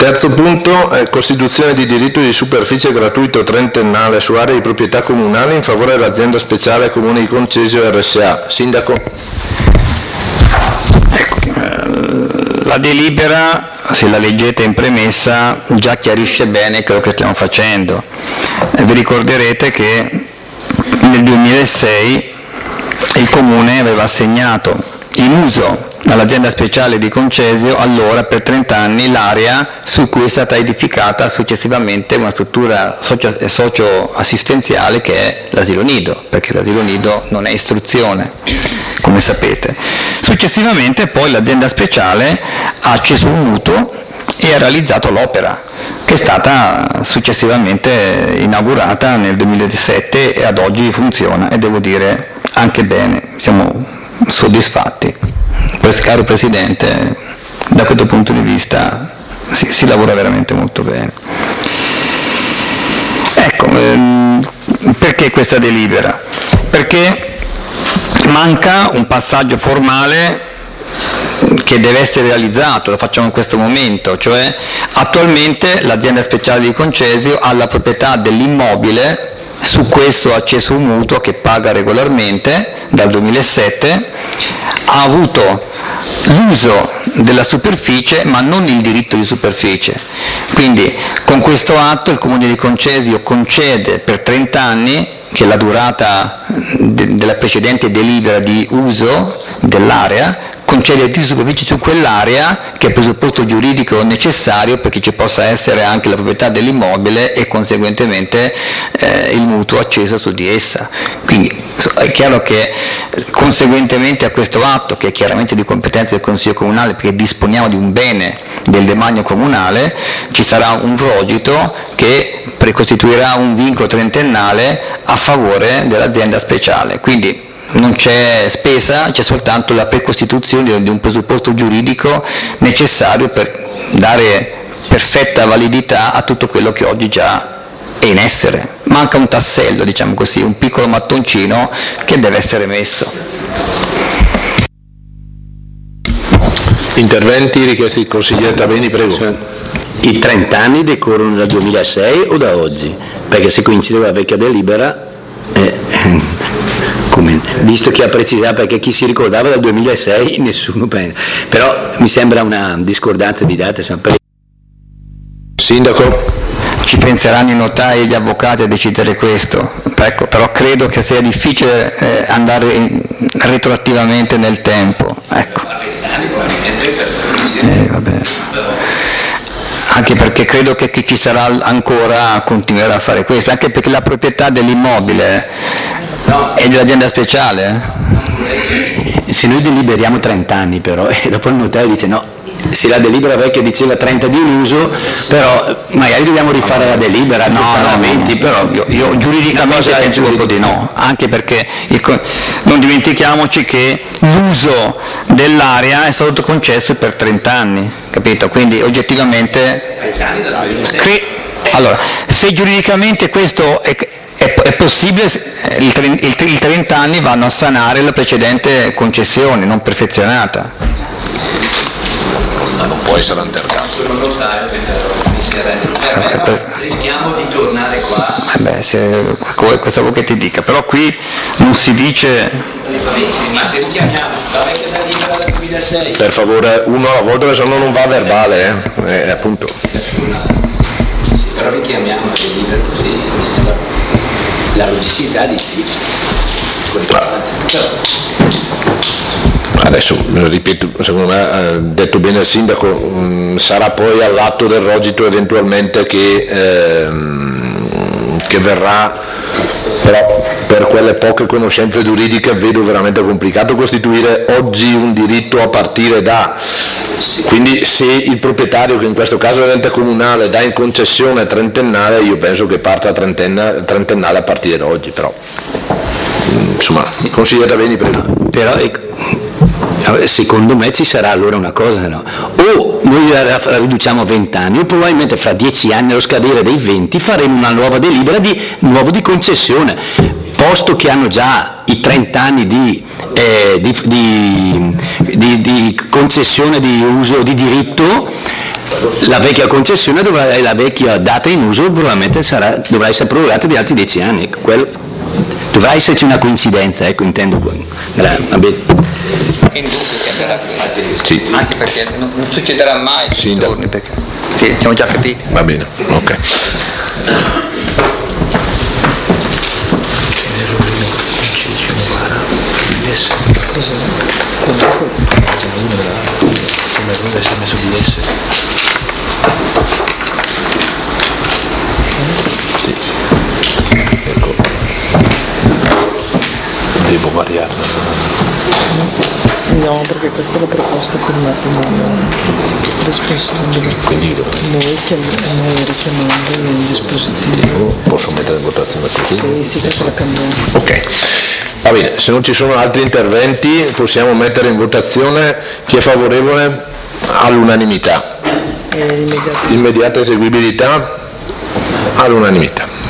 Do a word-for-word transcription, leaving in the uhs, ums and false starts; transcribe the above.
Terzo punto, eh, costituzione di diritto di superficie gratuito trentennale su aree di proprietà comunale in favore dell'azienda speciale Comune di Concesio R S A. Sindaco. Ecco, eh, la delibera, se la leggete in premessa, già chiarisce bene quello che stiamo facendo. Eh, vi ricorderete che nel duemilasei il Comune aveva assegnato in uso all'azienda speciale di Concesio allora per trenta anni l'area su cui è stata edificata successivamente una struttura socio- socio-assistenziale che è l'asilo nido, perché l'asilo nido non è istruzione, come sapete. Successivamente poi l'azienda speciale ha acceso un mutuo e ha realizzato l'opera, che è stata successivamente inaugurata nel duemilasette e ad oggi funziona, e devo dire anche bene, siamo soddisfatti. Caro Presidente, da questo punto di vista si, si lavora veramente molto bene. Ecco, ehm, perché questa delibera? Perché manca un passaggio formale che deve essere realizzato, lo facciamo in questo momento, cioè attualmente l'azienda speciale di Concesio ha la proprietà dell'immobile, su questo ha acceso un mutuo che paga regolarmente dal duemilasette, ha avuto l'uso della superficie ma non il diritto di superficie, quindi con questo atto il Comune di Concesio concede per trenta anni, che è la durata de- della precedente delibera di uso dell'area, concede di superficie su quell'area, che è il presupposto giuridico necessario perché ci possa essere anche la proprietà dell'immobile e conseguentemente eh, il mutuo acceso su di essa. Quindi è chiaro che conseguentemente a questo atto, che è chiaramente di competenza del Consiglio Comunale perché disponiamo di un bene del demanio comunale, ci sarà un rogito che precostituirà un vincolo trentennale a favore dell'azienda speciale. Quindi non c'è spesa, c'è soltanto la precostituzione di un presupposto giuridico necessario per dare perfetta validità a tutto quello che oggi già è in essere. Manca un tassello, diciamo così, un piccolo mattoncino che deve essere messo. Interventi richiesti il consigliere Tabeni, prego. I trenta anni decorrono dal duemilasei o da oggi? Perché se coincideva la vecchia delibera, eh, come, visto che ha precisato, perché chi si ricordava dal duemilasei nessuno pensa, però mi sembra una discordanza di date sempre. Sindaco. Ci penseranno i notai e gli avvocati a decidere questo, ecco, però credo che sia difficile eh, andare in, retroattivamente nel tempo, ecco. Eh, vabbè. Anche perché credo che chi ci sarà ancora continuerà a fare questo, anche perché la proprietà dell'immobile è dell'azienda speciale. Eh? Se noi deliberiamo trenta anni però, e dopo il notaio dice no, se la delibera vecchia diceva trenta di in uso, però magari dobbiamo rifare la delibera, no, no, venti, però io, io giuridicamente penso proprio di no, anche perché il, non dimentichiamoci che l'uso dell'area è stato concesso per trenta anni, capito? Quindi oggettivamente cre- allora, se giuridicamente questo è, è, è possibile, il, il, il trenta anni vanno a sanare la precedente concessione non perfezionata. Non può essere altercato. Sono notaio, rischiamo di tornare qua. Eh beh, se, cosa vuoi che ti dica? Però qui non si dice. Ma se richiamiamo la vecchia delibera del duemilasei. Per favore, uno alla volta, se no non va a verbale, eh. Eh, appunto. Sì, però richiamiamo la delibera così mi sembra la logicità di sì. Adesso, ripeto, secondo me, eh, detto bene il sindaco, mh, sarà poi all'atto del rogito eventualmente che, ehm, che verrà, però per quelle poche conoscenze giuridiche vedo veramente complicato costituire oggi un diritto a partire da, quindi se il proprietario, che in questo caso è l'ente comunale, dà in concessione trentennale, io penso che parta trentennale, trentennale a partire da oggi, però insomma, consigliere Beni, prego. Però secondo me ci sarà allora una cosa, no? O noi la riduciamo a venti anni o probabilmente fra dieci anni allo scadere dei venti faremo una nuova delibera di nuovo di concessione, posto che hanno già i trenta anni di, eh, di, di, di, di concessione di uso di diritto. La vecchia concessione dovrà, la vecchia data in uso probabilmente sarà, dovrà essere prorogata di altri dieci anni. Quello, dovrà esserci una coincidenza, ecco, intendo. Vabbè. È indubbio che andrà sì. Anche perché non, non succederà mai sì, torni, perché sì, siamo già capiti. Va bene, ok. Sì. Ecco. Devo variarla. No, perché questa è la proposta firmata dal responsabile. Quindi noi, chiam- noi richiamando il dispositivo. Posso mettere in votazione così? Sì, sì, perché la cambiamo. Ok. Va bene, se non ci sono altri interventi possiamo mettere in votazione chi è favorevole all'unanimità. Eh, immediata. Immediata eseguibilità all'unanimità.